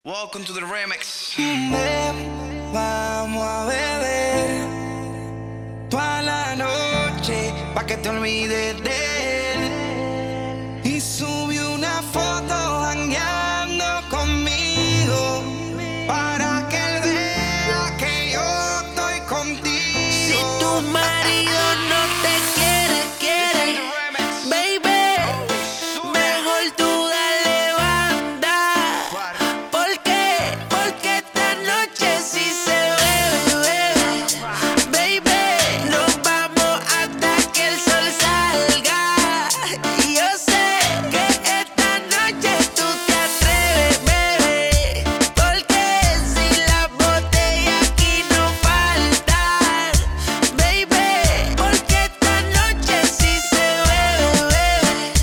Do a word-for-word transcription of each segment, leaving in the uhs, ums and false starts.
Welcome to the remix. Ven, vamos a beber toda la noche pa' que te olvides de él. Y subí una foto jangueando conmigo para que él vea que yo estoy contigo. Si tu marido no te quiere, quiere, baby, mejor tú dale banda. ¿Por qué? Porque esta noche sí se bebe, baby. Nos vamos hasta que el sol salga. Y yo sé que esta noche tú te atreves, bebé. Porque si las botellas aquí no faltan, baby. Porque esta noche sí se bebe,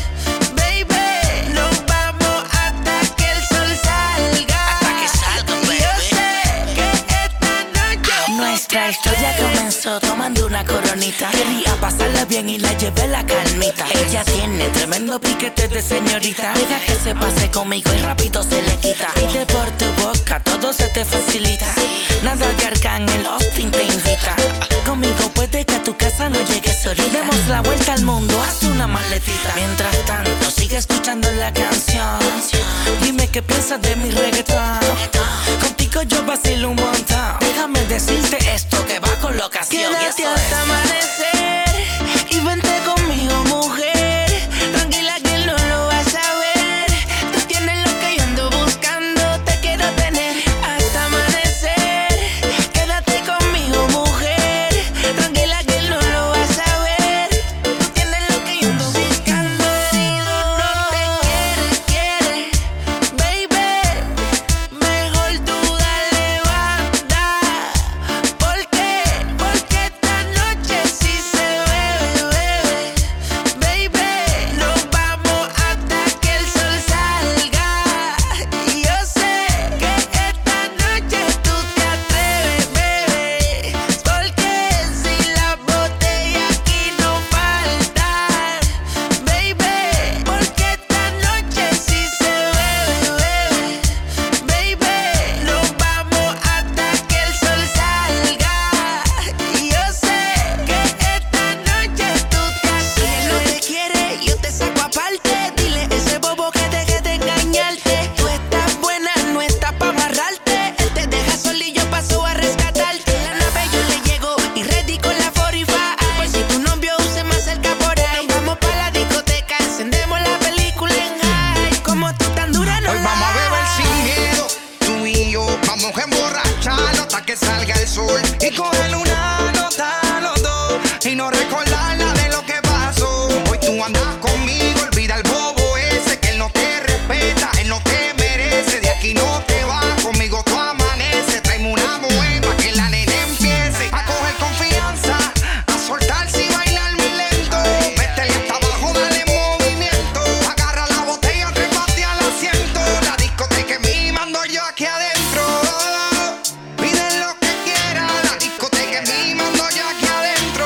baby. Nos vamos hasta que el sol salga. Hasta que salga, baby. Y yo sé que esta noche Nuestra historia comenzó tomando una coronita. Quería pasarla bien y la llevé la calmita. Ella tiene tremendo piquete de señorita. Deja que se pase conmigo y rápido se le quita. Pide por tu boca, todo se te facilita. Nada que Arcángel Austin te invita. Conmigo puede que a tu casa no llegues ahorita. Demos la vuelta al mundo, haz una maletita. Mientras tanto, sigue escuchando la canción. Dime qué piensas de mi reggaetón. Contigo yo vacilo un montón. Déjame decirte esto que va con la ocasión. Y quédate eso hasta es. amanecer y vente conmigo, mujer. Tranquila que él no lo va a saber. Tú tienes lo que yo ando buscando, te quiero tener hasta amanecer. Quédate conmigo, mujer. Tranquila que él no lo va a saber. Tú tienes lo que yo ando buscando. Si no te quiere, quiere, baby, mejor tú dale banda. ¿Por qué? Porque esta noche sí se bebe, baby. Nos vamos hasta que el sol salga. Y yo sé que esta noche tú te atreves, bebé. Porque si las botellas aquí no faltan, baby. Porque esta noche sí se bebe, baby. Nos vamos hasta que el sol salga. Y yo sé que esta noche tú te atreves. Si él no te quiere, yo te saco aparte. Dile a ese bobo que deje de engañarte. Tú estás buena, no estás pa' amarrarte. Él te deja solo y yo paso a rescatarte. En la nave yo le llego y ready con la cuarenta y cinco. Por si tu novio se me acerca por ahí. Nos vamos pa' la discoteca, encendemos la película en high. Como tú tan dura no Hoy la vamos a beber hay. sin miedo, tú y yo vamos a emborracharnos hasta que salga el sol y coger una nota los dos y no recordar nada de lo que pasó. Hoy tú andas conmigo, olvida el bobo ese que él no te respeta, él no te merece. De aquí no te vas, conmigo tú amaneces. Traeme una mujer pa' que la nena empiece a coger confianza, a soltarse y bailar muy lento. Métele hasta abajo, dale movimiento. Agarra la botella, trépate al asiento. La discoteca es mía, mando yo aquí adentro. Pide lo que quieras, la discoteca es mía, mando yo aquí adentro.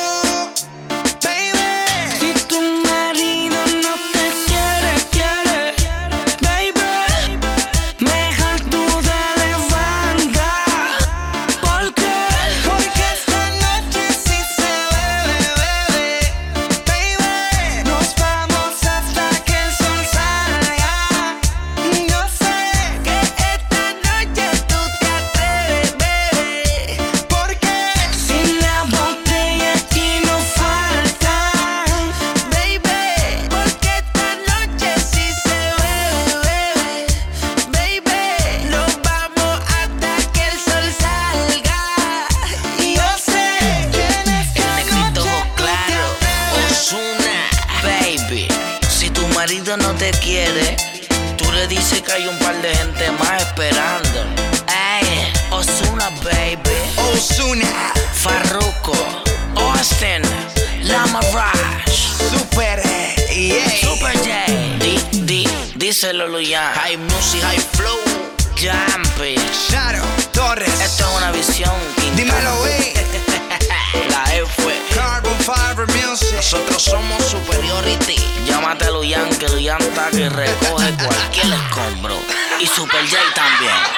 Baby, Si tu marido no te quiere, quiere, baby, mejor tú dale banda. ¿Por qué? porque esta noche sí se bebe, bebe. Baby, nos vamos hasta que el sol salga. Yo sé Que esta noche tú te atreves, bebé. porque Si la botella aquí no faltan, baby. Porque esta noche sí se bebe, baby. Nos vamos hasta que el sol salga. Y yo sé que en esta El negrito noche tú te claro, atreves. Ozuna, baby. Si tu marido no te quiere, tú le dices que hay un par de gente más esperando. Ey, Ozuna, baby. Ozuna, Farruko, Austin, Lama Rush, super, yeah. Super J. Di, di, díselo, Luyan. High music, high flow, Jumpy. Shadow Torres, Esto es una visión. dímelo, wey. La F. Carbon Fiber Music. Nosotros somos Superiority. Llama Llámate a Luyan, que Luyan está que recoge cualquier escombro. Y Super J también.